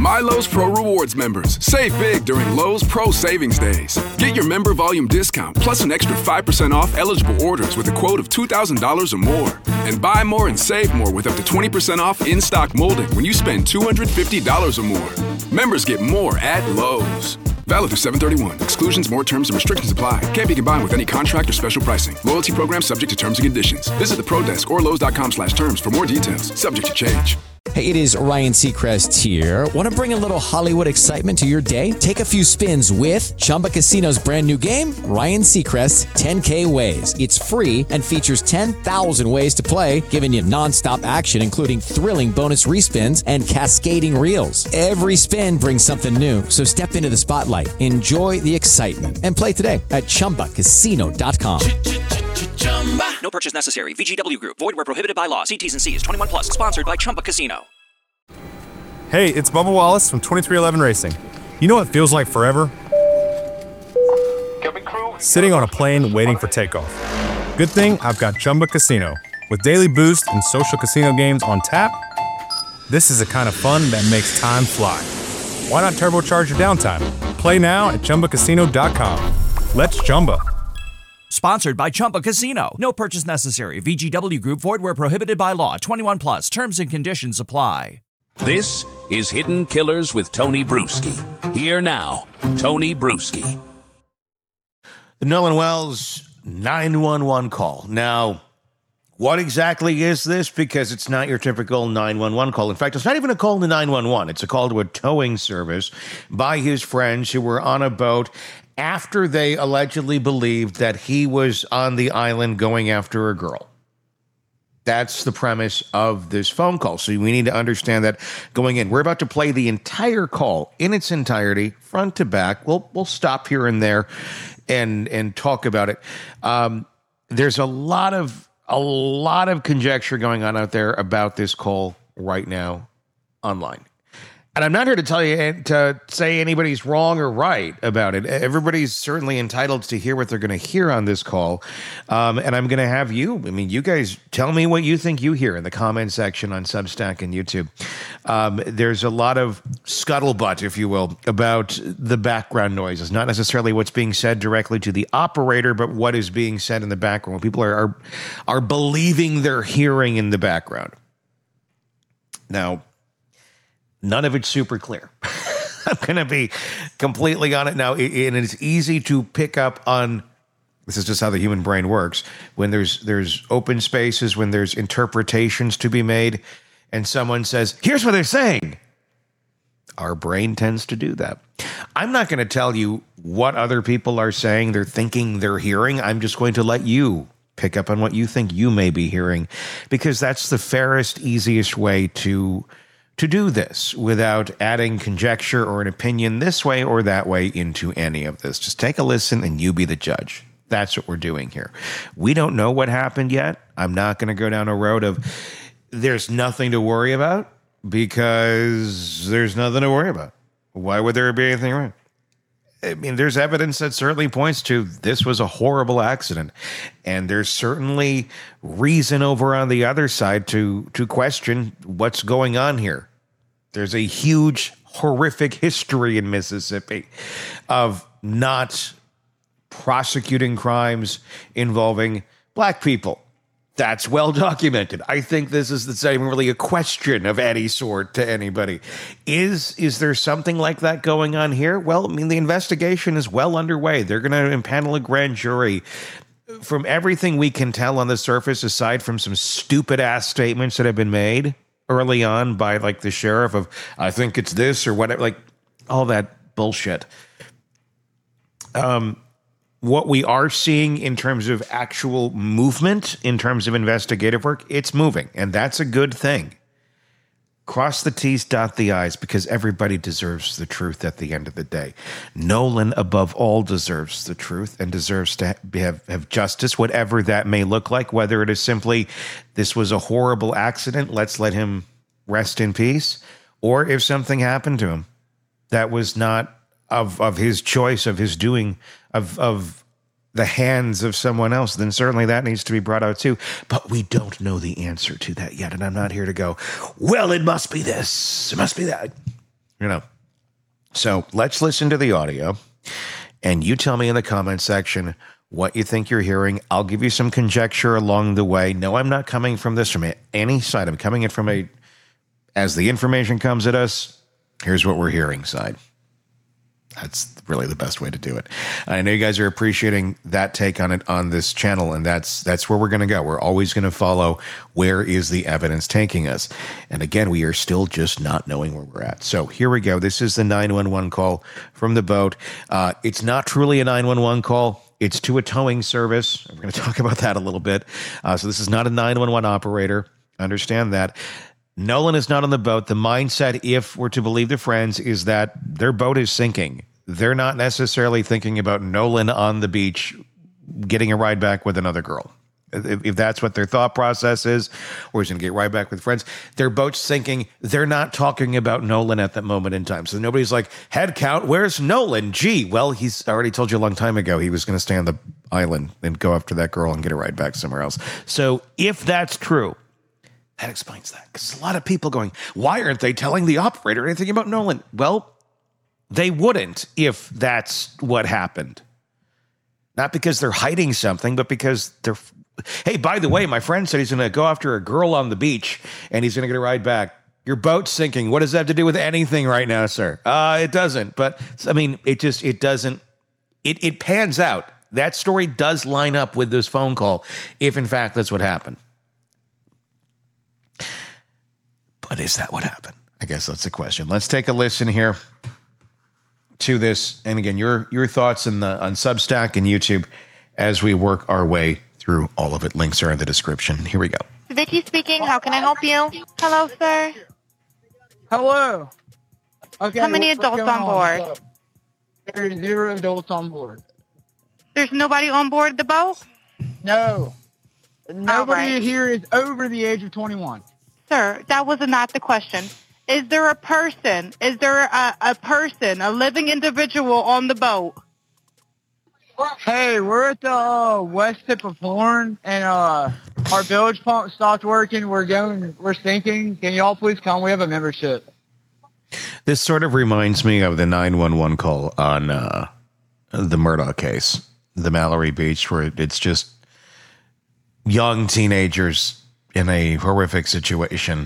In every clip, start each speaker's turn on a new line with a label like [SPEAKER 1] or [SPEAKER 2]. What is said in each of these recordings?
[SPEAKER 1] My Lowe's Pro Rewards members, save big during Lowe's Pro Savings Days. Get your member volume discount plus an extra 5% off eligible orders with a quote of $2,000 or more. And buy more and save more with up to 20% off in-stock molding when you spend $250 or more. Members get more at Lowe's. Valid through 7/31. Exclusions, more terms, and restrictions apply. Can't be combined with any contract or special pricing. Loyalty program subject to terms and conditions. Visit the Pro Desk or Lowe's.com/terms for more details. Subject to change.
[SPEAKER 2] Hey, it is Ryan Seacrest here. Want to bring a little Hollywood excitement to your day? Take a few spins with Chumba Casino's brand new game, Ryan Seacrest's 10K Ways. It's free and features 10,000 ways to play, giving you nonstop action, including thrilling bonus respins and cascading reels. Every spin brings something new, so step into the spotlight, enjoy the excitement, and play today at ChumbaCasino.com.
[SPEAKER 3] No purchase necessary. VGW Group. Void where prohibited by law. See T's and C's. 21 plus. Sponsored by Chumba Casino.
[SPEAKER 4] Hey, it's Bubba Wallace from 2311 Racing. You know what feels like forever? Sitting on a plane waiting for takeoff. Good thing I've got Chumba Casino. With daily boost and social casino games on tap, this is the kind of fun that makes time fly. Why not turbocharge your downtime? Play now at ChumbaCasino.com. Let's Chumba.
[SPEAKER 5] Sponsored by Chumba Casino. No purchase necessary. VGW Group. Void where prohibited by law. 21 plus. Terms and conditions apply.
[SPEAKER 6] This is Hidden Killers with Tony Bruschi. Here now, Tony Bruschi.
[SPEAKER 7] The Nolan Wells 911 call. Now, what exactly is this? Because it's not your typical 911 call. In fact, it's not even a call to 911. It's a call to a towing service by his friends who were on a boat after they allegedly believed that he was on the island going after a girl. That's the premise of this phone call. So we need to understand that going in. We're about to play the entire call in its entirety, front to back. We'll stop here and there and talk about it. There's a lot of conjecture going on out there about this call right now online. And I'm not here to tell you to say anybody's wrong or right about it. Everybody's certainly entitled to hear what they're going to hear on this call. And I'm going to have you guys tell me what you think you hear in the comment section on Substack and YouTube. There's a lot of scuttlebutt, if you will, about the background noises, not necessarily what's being said directly to the operator, but what is being said in the background. People are believing they're hearing in the background. Now, none of it's super clear. I'm going to be completely on it now. And it's easy to pick up on, this is just how the human brain works, when there's open spaces, when there's interpretations to be made, and someone says, here's what they're saying. Our brain tends to do that. I'm not going to tell you what other people are saying, they're thinking, they're hearing. I'm just going to let you pick up on what you think you may be hearing, because that's the fairest, easiest way to do this without adding conjecture or an opinion this way or that way into any of this. Just take a listen and you be the judge. That's what we're doing here. We don't know what happened yet. I'm not going to go down a road of there's nothing to worry about, because there's nothing to worry about. Why would there be anything wrong? I mean, there's evidence that certainly points to this was a horrible accident. And there's certainly reason over on the other side to question what's going on here. There's a huge, horrific history in Mississippi of not prosecuting crimes involving black people. That's well documented. I think this is not even really a question of any sort to anybody. Is there something like that going on here? Well, I mean, the investigation is well underway. They're going to impanel a grand jury. From everything we can tell on the surface, aside from some stupid ass statements that have been made early on by like the sheriff of, I think it's this or whatever, like all that bullshit. What we are seeing in terms of actual movement, in terms of investigative work, it's moving, and that's a good thing. Cross the T's, dot the I's, because everybody deserves the truth at the end of the day. Nolan, above all, deserves the truth and deserves to have justice, whatever that may look like, whether it is simply this was a horrible accident, let's let him rest in peace, or if something happened to him that was not of his choice, of his doing, of the hands of someone else, then certainly that needs to be brought out too. But we don't know the answer to that yet. And I'm not here to go, well, it must be this, it must be that. You know. So let's listen to the audio, and you tell me in the comment section what you think you're hearing. I'll give you some conjecture along the way. No, I'm not coming from this from any side. I'm coming in from as the information comes at us, here's what we're hearing side. That's really the best way to do it. I know you guys are appreciating that take on it on this channel, and that's where we're going to go. We're always going to follow where is the evidence taking us. And again, we are still just not knowing where we're at. So here we go. This is the 911 call from the boat. It's not truly a 911 call. It's to a towing service. We're going to talk about that a little bit. So this is not a 911 operator. Understand that. Nolan is not on the boat. The mindset, if we're to believe the friends, is that their boat is sinking. They're not necessarily thinking about Nolan on the beach getting a ride back with another girl. If that's what their thought process is, or he's going to get right back with friends, their boat's sinking. They're not talking about Nolan at that moment in time. So nobody's like, head count, where's Nolan? Gee, well, he's already told you a long time ago he was going to stay on the island and go after that girl and get a ride back somewhere else. So if that's true, that explains that. Because a lot of people going, why aren't they telling the operator anything about Nolan? Well, they wouldn't if that's what happened. Not because they're hiding something, but because they're... Hey, by the way, my friend said he's going to go after a girl on the beach and he's going to get a ride back. Your boat's sinking. What does that have to do with anything right now, sir? It doesn't. But, I mean, it doesn't... It pans out. That story does line up with this phone call if, in fact, that's what happened. But is that what happened? I guess that's the question. Let's take a listen here to this. And again, your thoughts on Substack and YouTube as we work our way through all of it. Links are in the description. Here we go.
[SPEAKER 8] Vicky speaking. How can I help you? Hello, sir.
[SPEAKER 9] Hello. Okay.
[SPEAKER 8] How many adults on board?
[SPEAKER 9] There's 0 adults on board.
[SPEAKER 8] There's nobody on board the boat?
[SPEAKER 9] No. Nobody
[SPEAKER 8] right.
[SPEAKER 9] here is over the age of 21.
[SPEAKER 8] Sir, that was not the question. Is there a person? Is there a person, a living individual on the boat?
[SPEAKER 9] Hey, we're at the west tip of Horn, and our village pump stopped working. We're sinking. Can y'all please come? We have a membership.
[SPEAKER 7] This sort of reminds me of the 911 call on the Murdaugh case, the Mallory Beach, where it's just young teenagers in a horrific situation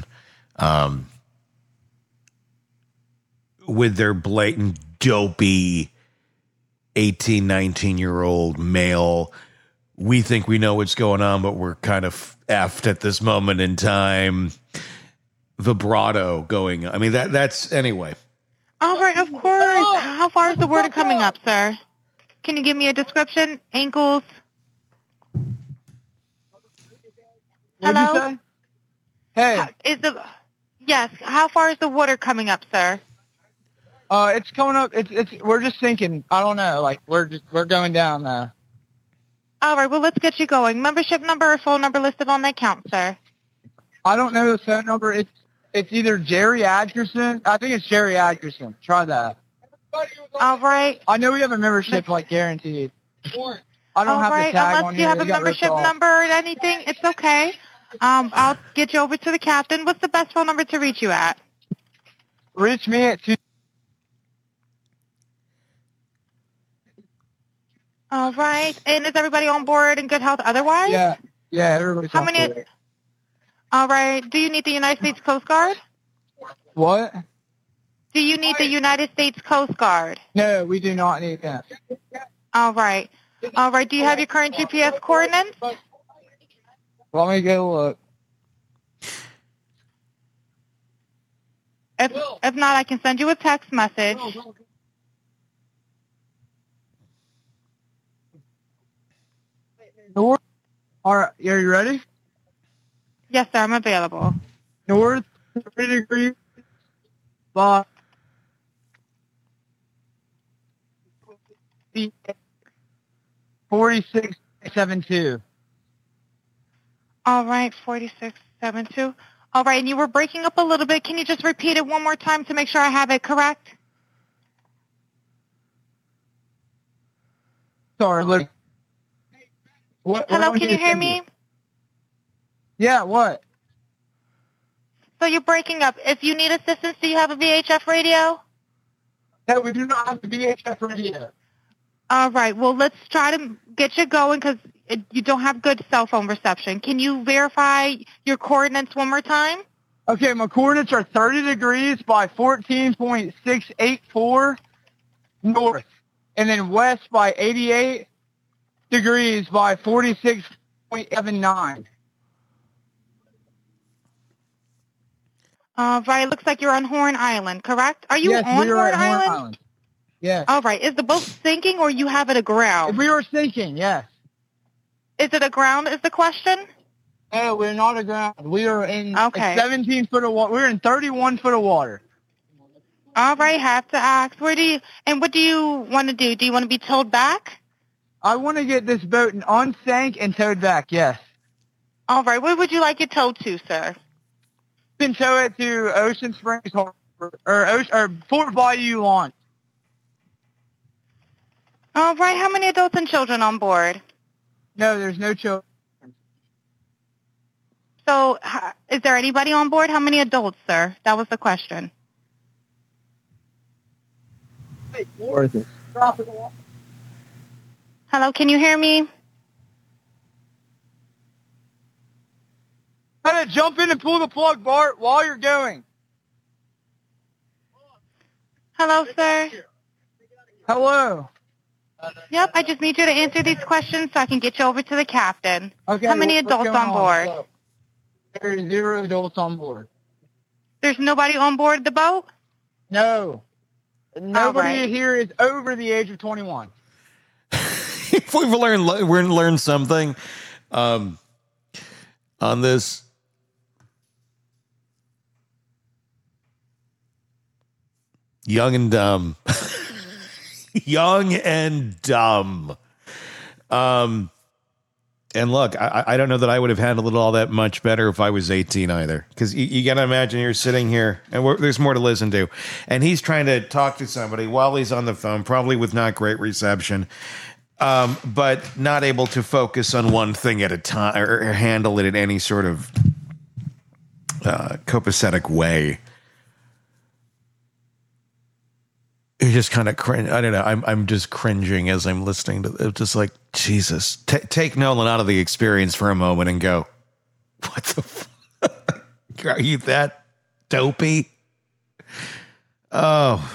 [SPEAKER 7] with their blatant, dopey 18, 19-year-old male. We think we know what's going on, but we're kind of effed at this moment in time. Vibrato going. I mean, that's anyway.
[SPEAKER 8] All right, of course. How far is the water coming up, sir? Can you give me a description? Ankles?
[SPEAKER 9] What'd you say? Hey.
[SPEAKER 8] Yes. How far is the water coming up, sir?
[SPEAKER 9] It's coming up. We're just sinking. I don't know. Like we're going down now.
[SPEAKER 8] All right. Well, let's get you going. Membership number or phone number listed on the account, sir.
[SPEAKER 9] I don't know the phone number. It's either Jerry Atkerson. I think it's Jerry Atkerson. Try that.
[SPEAKER 8] All right.
[SPEAKER 9] I know we have a membership, like guaranteed. I don't have the tag on
[SPEAKER 8] Unless you have a membership number or anything, it's okay. I'll get you over to the captain. What's the best phone number to reach you at?
[SPEAKER 9] Reach me at 2.
[SPEAKER 8] All right. And is everybody on board in good health otherwise?
[SPEAKER 9] Yeah, everybody's on board.
[SPEAKER 8] All right. Do you need the United States Coast Guard?
[SPEAKER 9] What?
[SPEAKER 8] Do you need the United States Coast Guard?
[SPEAKER 9] No, we do not need that.
[SPEAKER 8] All right. All right. Do you have your current GPS coordinates?
[SPEAKER 9] Let me go look.
[SPEAKER 8] If not, I can send you a text message.
[SPEAKER 9] North. All right, are you ready?
[SPEAKER 8] Yes, sir. I'm available.
[SPEAKER 9] North 3 degrees. 4672.
[SPEAKER 8] All right, 4672. All right, and you were breaking up a little bit. Can you just repeat it one more time to make sure I have it correct?
[SPEAKER 9] Sorry, look.
[SPEAKER 8] Hello, can you hear me?
[SPEAKER 9] Yeah, what?
[SPEAKER 8] So you're breaking up. If you need assistance, do you have a VHF radio?
[SPEAKER 9] No, we do not have the VHF radio.
[SPEAKER 8] All right. Well, let's try to get you going because you don't have good cell phone reception. Can you verify your coordinates one more time?
[SPEAKER 9] Okay, my coordinates are 30 degrees by 14.684 north, and then west by 88 degrees by 46.79.
[SPEAKER 8] Right. It looks like you're on Horn Island, correct? Are you
[SPEAKER 9] Yes,
[SPEAKER 8] on
[SPEAKER 9] we are
[SPEAKER 8] Horn
[SPEAKER 9] at Horn
[SPEAKER 8] Island?
[SPEAKER 9] Island. Yes.
[SPEAKER 8] All right. Is the boat sinking or you have it aground?
[SPEAKER 9] We are sinking, yes.
[SPEAKER 8] Is it aground is the question?
[SPEAKER 9] No, we're not aground. We are in
[SPEAKER 8] 17
[SPEAKER 9] foot of water. We're in 31 foot of water.
[SPEAKER 8] All right. Have to ask. What do you want to do? Do you want to be towed back?
[SPEAKER 9] I want to get this boat unsank and towed back, yes.
[SPEAKER 8] All right. Where would you like it towed to, sir?
[SPEAKER 9] You can tow it to Ocean Springs Harbor or Fort Bayou Launch.
[SPEAKER 8] All right. How many adults and children on board?
[SPEAKER 9] No, there's no children.
[SPEAKER 8] So, is there anybody on board? How many adults, sir? That was the question. Hello, can you hear me?
[SPEAKER 9] Try to jump in and pull the plug, Bart, while you're going.
[SPEAKER 8] Hello, sir.
[SPEAKER 9] Hello.
[SPEAKER 8] Yep, I just need you to answer these questions so I can get you over to the captain.
[SPEAKER 9] Okay.
[SPEAKER 8] How many adults on board?
[SPEAKER 9] There's 0 adults on board.
[SPEAKER 8] There's nobody on board the boat?
[SPEAKER 9] No. Nobody
[SPEAKER 8] right.
[SPEAKER 9] here is over the age of 21.
[SPEAKER 7] If we've learned something on this, young and dumb. Young and dumb. And look, I don't know that I would have handled it all that much better if I was 18 either. Because you got to imagine you're sitting here, and there's more to listen to. And he's trying to talk to somebody while he's on the phone, probably with not great reception, but not able to focus on one thing at a time or handle it in any sort of copacetic way. You just kind of cringe. I don't know. I'm just cringing as I'm listening to it. Just like, Jesus. Take Nolan out of the experience for a moment and go, what the fuck? Are you that dopey? Oh.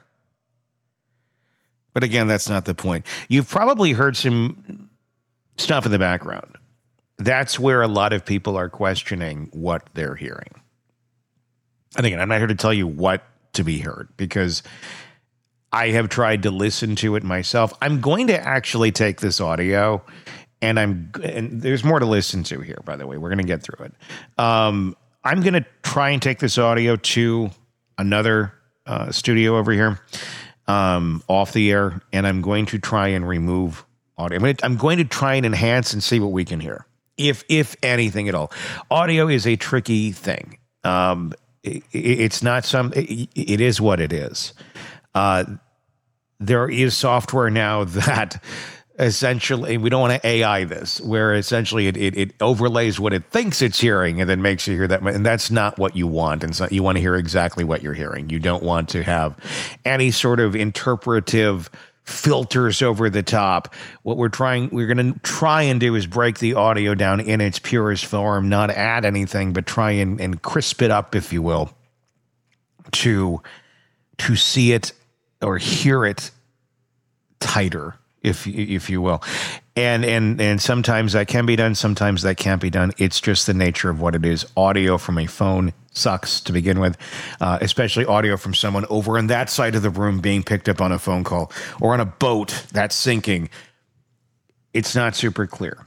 [SPEAKER 7] But again, that's not the point. You've probably heard some stuff in the background. That's where a lot of people are questioning what they're hearing. And again, I'm not here to tell you what to be heard because I have tried to listen to it myself. I'm going to actually take this audio, and there's more to listen to here, by the way. We're going to get through it. I'm going to try and take this audio to another studio over here, off the air, and I'm going to try and remove audio. I'm going to try and enhance and see what we can hear, if anything at all. Audio is a tricky thing. It's not it is what it is. There is software now that essentially, we don't want to AI this, where essentially it overlays what it thinks it's hearing and then makes you hear that. And that's not what you want. And so you want to hear exactly what you're hearing. You don't want to have any sort of interpretive filters over the top. What we're going to try and do is break the audio down in its purest form, not add anything, but try and crisp it up, if you will, to see it or hear it tighter, if you will. And sometimes that can be done, sometimes that can't be done. It's just the nature of what it is. Audio from a phone sucks to begin with, especially audio from someone over on that side of the room being picked up on a phone call or on a boat that's sinking. It's not super clear.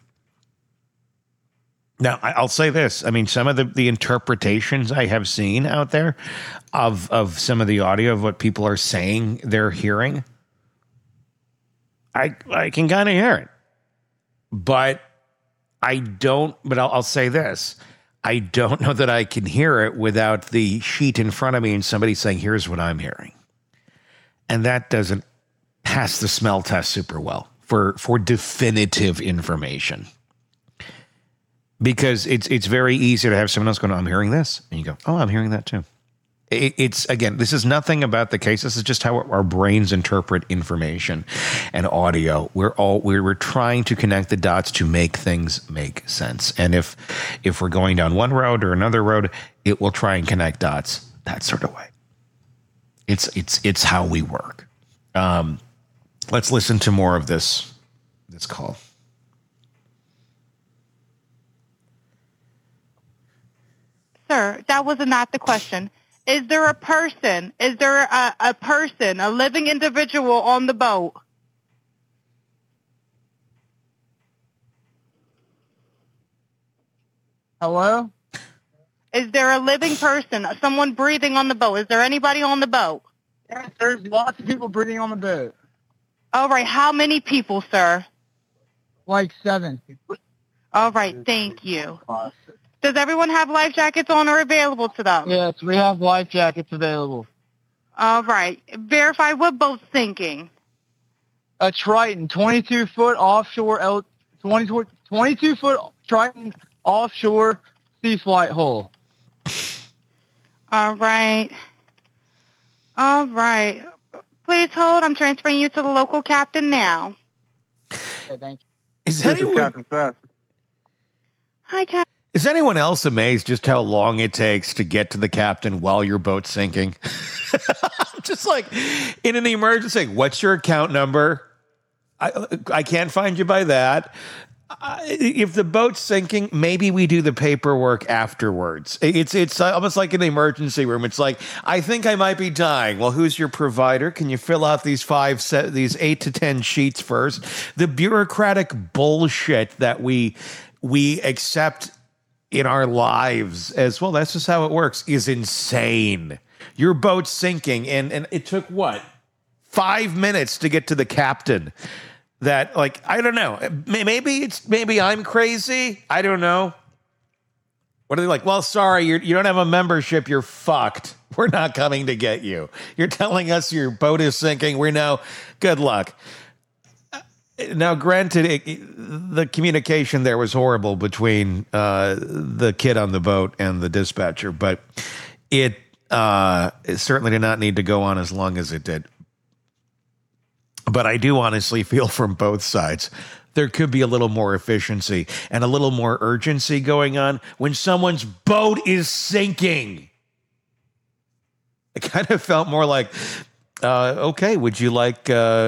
[SPEAKER 7] Now, I'll say this. I mean, some of the interpretations I have seen out there of some of the audio of what people are saying they're hearing, I can kind of hear it. But I'll say this. I don't know that I can hear it without the sheet in front of me and somebody saying, here's what I'm hearing. And that doesn't pass the smell test super well for definitive information. Because it's very easy to have someone else going, I'm hearing this. And you go, oh, I'm hearing that too. It's again, this is nothing about the case. This is just how our brains interpret information and audio. We're trying to connect the dots to make things make sense. And if we're going down one road or another road, it will try and connect dots that sort of way. It's how we work. Let's listen to more of this call.
[SPEAKER 8] Sir, that was not the question. Is there a person? Is there a person, a living individual on the boat?
[SPEAKER 9] Hello?
[SPEAKER 8] Is there a living person, someone breathing on the boat? Is there anybody on the boat?
[SPEAKER 9] Yes, there's lots of people breathing on the boat.
[SPEAKER 8] All right. How many people, sir?
[SPEAKER 9] Like 7.
[SPEAKER 8] All right. Thank you. Does everyone have life jackets on or available to them?
[SPEAKER 9] Yes, we have life jackets available.
[SPEAKER 8] All right. Verify what boat's sinking.
[SPEAKER 9] A Triton, 22-foot offshore, 22-foot Triton offshore sea flight hull.
[SPEAKER 8] All right. All right. Please hold. I'm transferring you to the local captain now.
[SPEAKER 9] Okay, thank you.
[SPEAKER 7] Is anyone,
[SPEAKER 8] Hi, Captain.
[SPEAKER 7] is anyone else amazed just how long it takes to get to the captain while your boat's sinking? Just like in an emergency, what's your account number? I can't find you by that. If the boat's sinking, maybe we do the paperwork afterwards. It's almost like an emergency room. It's like, I think I might be dying. Well, who's your provider? Can you fill out these 8 to 10 sheets first? The bureaucratic bullshit that we accept in our lives as well, that's just how it works, is insane. Your boat's sinking, and it took, what, 5 minutes to get to the captain. That, like, I don't know. Maybe I'm crazy. I don't know. What are they like? Well, sorry, you don't have a membership. You're fucked. We're not coming to get you. You're telling us your boat is sinking. We know. Good luck. Now, granted, the communication there was horrible between the kid on the boat and the dispatcher, but it certainly did not need to go on as long as it did. But I do honestly feel from both sides there could be a little more efficiency and a little more urgency going on when someone's boat is sinking. It kind of felt more like, okay, would you like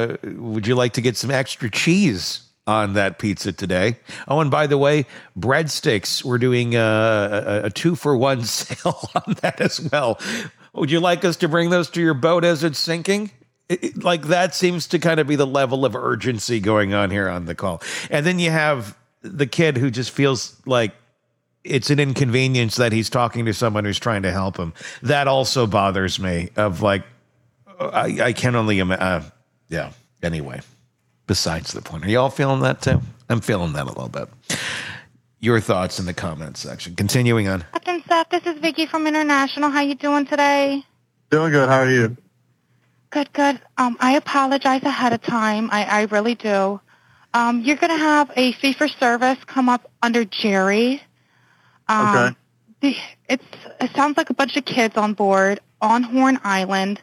[SPEAKER 7] to get some extra cheese on that pizza today? Oh, and by the way, breadsticks, we're doing a 2-for-1 sale on that as well. Would you like us to bring those to your boat as it's sinking? Like, that seems to kind of be the level of urgency going on here on the call. And then you have the kid who just feels like it's an inconvenience that he's talking to someone who's trying to help him. That also bothers me, of like, I can only imagine. Yeah. Anyway, besides the point. Are you all feeling that too? I'm feeling that a little bit. Your thoughts in the comments section. Continuing on.
[SPEAKER 8] Captain Seth, this is Vicky from International. How you doing today?
[SPEAKER 10] Doing good. How are you?
[SPEAKER 8] Good, good. I apologize ahead of time. I really do. You're going to have a fee for service come up under Jerry.
[SPEAKER 10] Okay.
[SPEAKER 8] It sounds like a bunch of kids on board on Horn Island.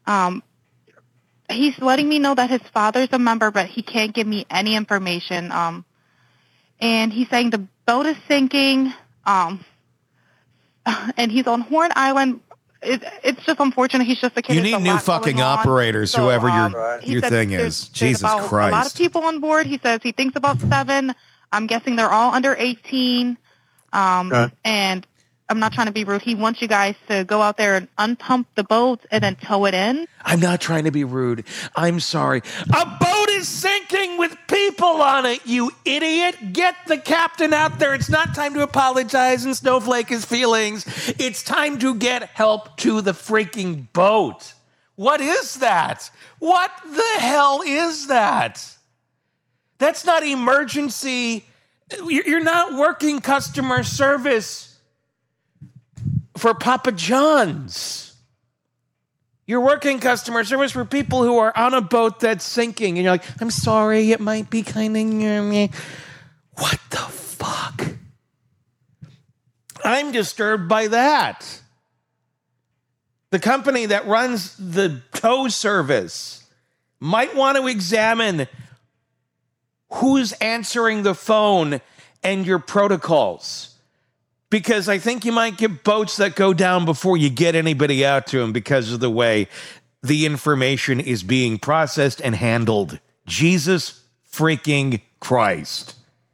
[SPEAKER 8] He's letting me know that his father's a member, but he can't give me any information. And he's saying the boat is sinking. And he's on Horn Island. It's just unfortunate. He's just a kid.
[SPEAKER 7] You need new fucking operators, so, whoever your thing is. Jesus Christ.
[SPEAKER 8] A lot of people on board. He says he thinks about 7. I'm guessing they're all under 18. And I'm not trying to be rude. He wants you guys to go out there and unpump the boat and then tow it in.
[SPEAKER 7] I'm not trying to be rude. I'm sorry. A boat is sinking with people on it, you idiot. Get the captain out there. It's not time to apologize and snowflake his feelings. It's time to get help to the freaking boat. What is that? What the hell is that? That's not emergency. You're not working customer service for Papa John's. You're working customer service for people who are on a boat that's sinking. And you're like, I'm sorry, it might be kind of... What the fuck? I'm disturbed by that. the company that runs the tow service, might want to examine who's answering the phone and your protocols. Because I think you might get boats that go down before you get anybody out to them because of the way the information is being processed and handled. Jesus freaking Christ.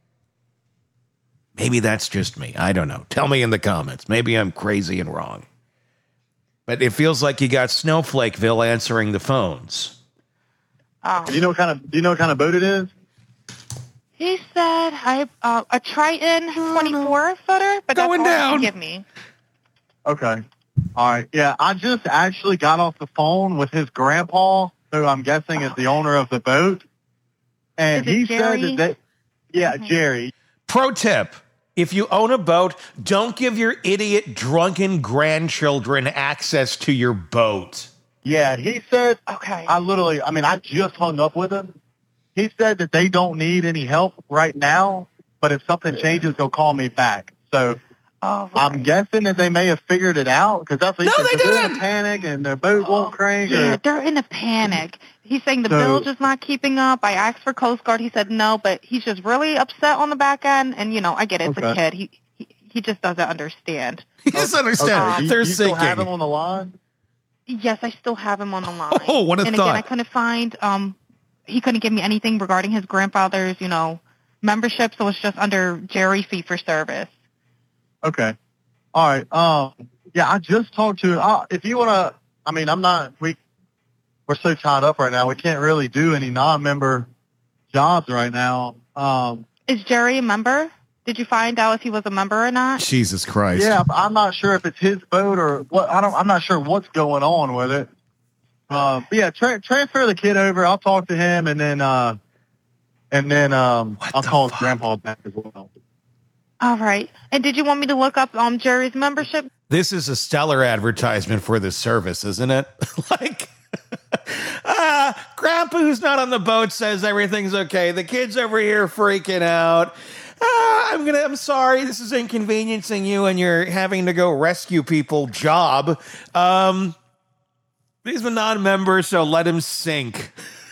[SPEAKER 7] Maybe that's just me. I don't know. Tell me in the comments. Maybe I'm crazy and wrong. But it feels like you got Snowflakeville answering the phones.
[SPEAKER 10] Do you know what kind of boat it is?
[SPEAKER 8] He said a Triton 24 footer, but that's all he can give me.
[SPEAKER 10] Okay. All right. Yeah, I just actually got off the phone with his grandpa, who I'm guessing is the owner of the boat. And he said that Jerry.
[SPEAKER 7] Pro tip. If you own a boat, don't give your idiot, drunken grandchildren access to your boat.
[SPEAKER 10] Yeah, he said, I just hung up with him. He said that they don't need any help right now, but if something changes, they'll call me back. So I'm guessing that they may have figured it out, because that's what he said. They're in a panic and their boat won't crank.
[SPEAKER 8] Yeah, they're in a panic. He's saying the bilge is not keeping up. I asked for Coast Guard. He said no, but he's just really upset on the back end. And, I get it. It's a kid. He just doesn't understand.
[SPEAKER 7] He doesn't understand. They're
[SPEAKER 10] you
[SPEAKER 7] sinking.
[SPEAKER 10] Still have him on the line?
[SPEAKER 8] Yes, I still have him on the line.
[SPEAKER 7] Oh, what a
[SPEAKER 8] and
[SPEAKER 7] thought.
[SPEAKER 8] Again, I couldn't find, he couldn't give me anything regarding his grandfather's, membership. So it's just under Jerry fee for service.
[SPEAKER 10] Okay. All right. Yeah, I just talked to, if you want to, we're so tied up right now. We can't really do any non-member jobs right now.
[SPEAKER 8] Is Jerry a member? Did you find out if he was a member or not?
[SPEAKER 7] Jesus Christ.
[SPEAKER 10] Yeah, I'm not sure if it's his boat or what. I'm not sure what's going on with it. But yeah, transfer the kid over. I'll talk to him, and then I'll call his grandpa back as well.
[SPEAKER 8] All right. And did you want me to look up Jerry's membership?
[SPEAKER 7] This is a stellar advertisement for this service, isn't it? Grandpa who's not on the boat says everything's okay. The kid's over here freaking out. I'm sorry, this is inconveniencing you and you're having to go rescue people job. He's a non-member, so let him sink.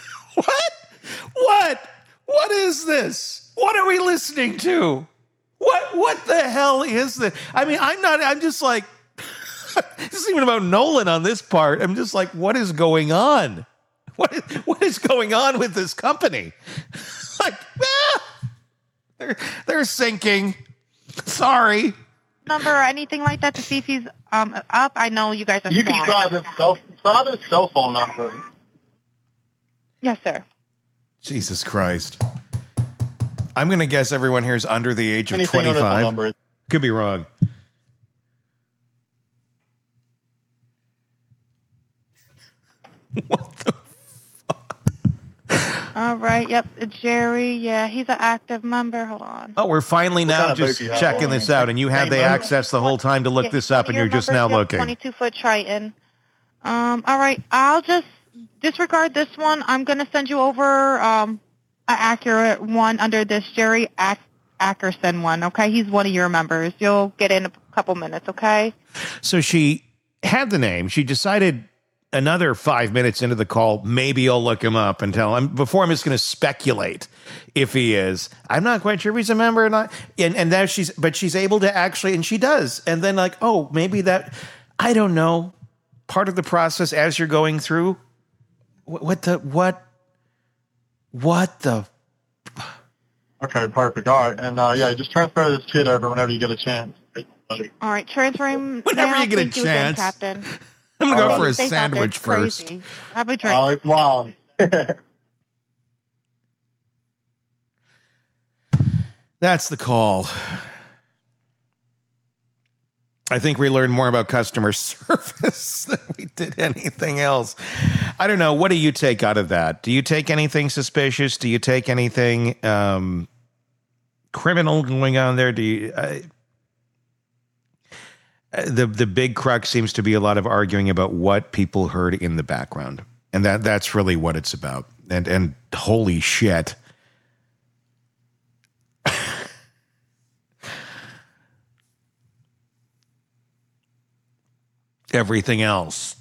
[SPEAKER 7] What is this? What are we listening to? What the hell is this? I'm just like, this isn't even about Nolan on this part. I'm just like, what is going on? What is going on with this company? They're sinking. Sorry.
[SPEAKER 8] Number or anything like that to see if he's up. I know you guys are.
[SPEAKER 10] You can try his cell phone number.
[SPEAKER 8] Yes, sir.
[SPEAKER 7] Jesus Christ. I'm going to guess everyone here is under the age of
[SPEAKER 10] Anything
[SPEAKER 7] 25. Could be wrong. What the fuck?
[SPEAKER 8] All right. Yep. Jerry. Yeah, he's an active member. Hold on.
[SPEAKER 7] Oh, we're finally now just checking this out, and you had the access the whole time to look this up, and you're just now looking.
[SPEAKER 8] 22-foot Triton. All right. I'll just disregard this one. I'm going to send you over an accurate one under this Jerry Ackerson one, okay? He's one of your members. You'll get in a couple minutes, okay?
[SPEAKER 7] So she had the name. She decided another 5 minutes into the call, maybe I'll look him up and tell him. Before I'm just going to speculate if he is. I'm not quite sure if he's a member or not. And now she's able to actually, and she does. And then maybe that, I don't know, part of the process as you're going through. What the?
[SPEAKER 10] Okay, perfect. All right, and just transfer this kid over whenever you get a chance.
[SPEAKER 8] All right, transfer him
[SPEAKER 7] whenever you get a chance,
[SPEAKER 8] Captain.
[SPEAKER 7] I'm gonna go for a sandwich first.
[SPEAKER 8] Have a drink.
[SPEAKER 10] Oh, it's long.
[SPEAKER 7] That's the call. I think we learned more about customer service than we did anything else. I don't know. What do you take out of that? Do you take anything suspicious? Do you take anything criminal going on there? Do you? The big crux seems to be a lot of arguing about what people heard in the background, and that's really what it's about. And holy shit. everything else.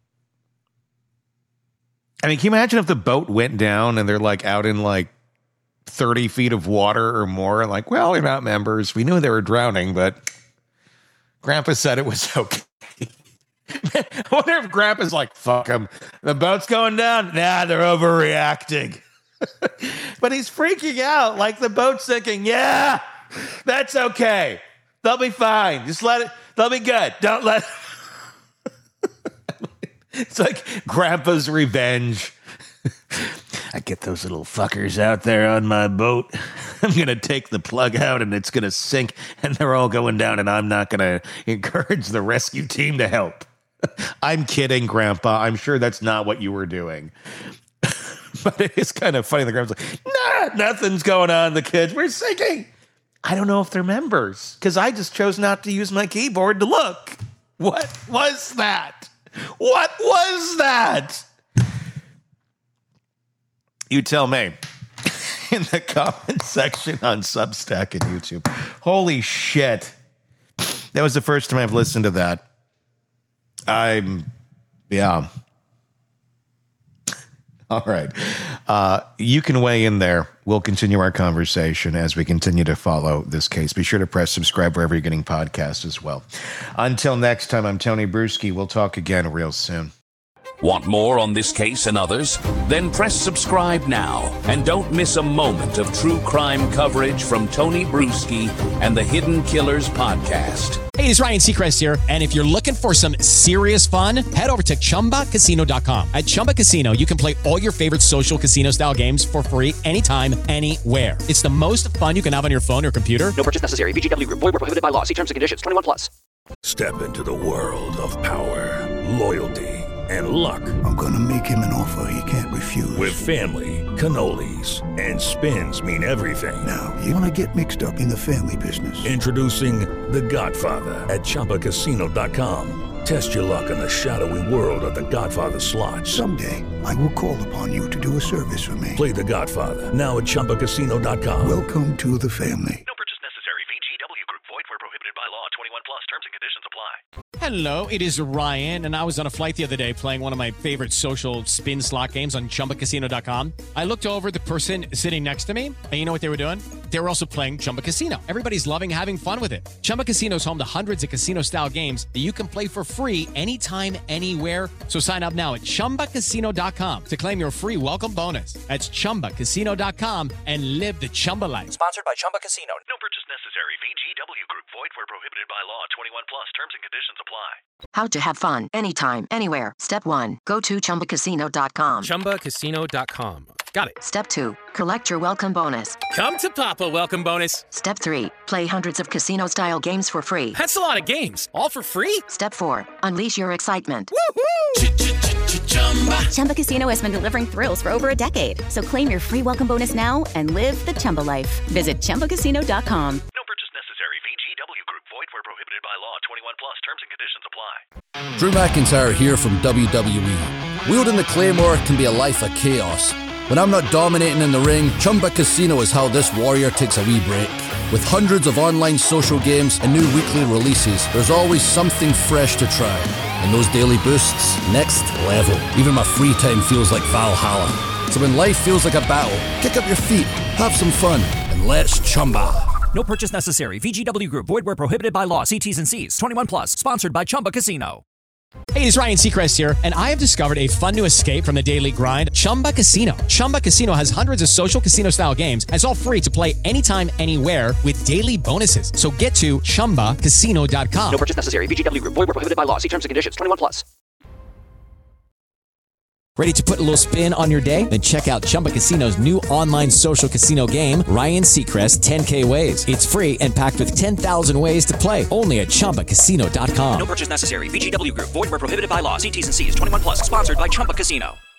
[SPEAKER 7] I mean, can you imagine if the boat went down and they're like out in like 30 feet of water or more? Like, well, they're not members. We knew they were drowning, but Grandpa said it was okay. I wonder if Grandpa's like, fuck them. The boat's going down. Nah, they're overreacting. But he's freaking out like the boat's sinking. Yeah, that's okay. They'll be fine. Just let it. They'll be good. Don't let. It's like Grandpa's revenge. I get those little fuckers out there on my boat. I'm going to take the plug out and it's going to sink and they're all going down and I'm not going to encourage the rescue team to help. I'm kidding, Grandpa. I'm sure that's not what you were doing. But it is kind of funny. The Grandpa's like, nah, nothing's going on. The kids, we're sinking. I don't know if they're members because I just chose not to use my keyboard to look. What was that? What was that? You tell me in the comment section on Substack and YouTube. Holy shit. That was the first time I've listened to that. Yeah. All right. You can weigh in there. We'll continue our conversation as we continue to follow this case. Be sure to press subscribe wherever you're getting podcasts as well. Until next time, I'm Tony Bruschi. We'll talk again real soon.
[SPEAKER 6] Want more on this case and others? Then press subscribe now and don't miss a moment of true crime coverage from Tony Bruschi and the Hidden Killers podcast.
[SPEAKER 2] Hey, it's Ryan Seacrest here, and if you're looking for some serious fun, head over to ChumbaCasino.com. At Chumba Casino, you can play all your favorite social casino-style games for free anytime, anywhere. It's the most fun you can have on your phone or computer.
[SPEAKER 3] No purchase necessary. VGW Group. Void where prohibited by law. See terms and conditions. 21+.
[SPEAKER 11] Step into the world of power, loyalty, and luck.
[SPEAKER 12] I'm gonna make him an offer he can't refuse.
[SPEAKER 11] With family, cannolis, and spins mean everything.
[SPEAKER 12] Now, you wanna get mixed up in the family business.
[SPEAKER 11] Introducing The Godfather at ChumbaCasino.com. Test your luck in the shadowy world of The Godfather slot.
[SPEAKER 12] Someday, I will call upon you to do a service for me.
[SPEAKER 11] Play The Godfather now at ChumbaCasino.com.
[SPEAKER 12] Welcome to the family.
[SPEAKER 13] No purchase necessary. VGW Group. Void where prohibited by law. 21+. Terms and conditions apply.
[SPEAKER 2] Hello, it is Ryan, and I was on a flight the other day playing one of my favorite social spin slot games on ChumbaCasino.com. I looked over at the person sitting next to me, and you know what they were doing? They were also playing Chumba Casino. Everybody's loving having fun with it. Chumba Casino is home to hundreds of casino-style games that you can play for free anytime, anywhere. So sign up now at ChumbaCasino.com to claim your free welcome bonus. That's ChumbaCasino.com and live the Chumba life.
[SPEAKER 3] Sponsored by Chumba Casino.
[SPEAKER 13] No purchase necessary. VGW Group. Void where prohibited by law. 21+. Terms and conditions apply.
[SPEAKER 14] How to have fun anytime, anywhere. Step 1. Go to ChumbaCasino.com.
[SPEAKER 15] ChumbaCasino.com. Got it.
[SPEAKER 14] Step 2. Collect your welcome bonus.
[SPEAKER 15] Come to Papa welcome bonus.
[SPEAKER 14] Step 3. Play hundreds of casino-style games for free.
[SPEAKER 15] That's a lot of games. All for free?
[SPEAKER 14] Step 4. Unleash your excitement.
[SPEAKER 16] Chumba Casino has been delivering thrills for over a decade. So claim your free welcome bonus now and live the Chumba life. Visit ChumbaCasino.com.
[SPEAKER 13] No purchase necessary. VGW Group. Void where prohibited by law. 21+. Terms and conditions apply.
[SPEAKER 17] Drew McIntyre here from WWE. Wielding the Claymore can be a life of chaos. When I'm not dominating in the ring, Chumba Casino is how this warrior takes a wee break. With hundreds of online social games and new weekly releases, there's always something fresh to try. And those daily boosts, next level. Even my free time feels like Valhalla. So when life feels like a battle, kick up your feet, have some fun, and let's Chumba.
[SPEAKER 5] No purchase necessary. VGW Group. Void where prohibited by law. See T's and C's. 21+. Sponsored by Chumba Casino.
[SPEAKER 2] Hey, it's Ryan Seacrest here, and I have discovered a fun new escape from the daily grind, Chumba Casino. Chumba Casino has hundreds of social casino-style games, and it's all free to play anytime, anywhere with daily bonuses. So get to ChumbaCasino.com.
[SPEAKER 3] No purchase necessary. VGW Group. Void where prohibited by law. See terms and conditions. 21+.
[SPEAKER 2] Ready to put a little spin on your day? Then check out Chumba Casino's new online social casino game, Ryan Seacrest 10K Ways. It's free and packed with 10,000 ways to play. Only at ChumbaCasino.com.
[SPEAKER 3] No purchase necessary. VGW Group. Void where prohibited by law. See T's and C's. 21+. Sponsored by Chumba Casino.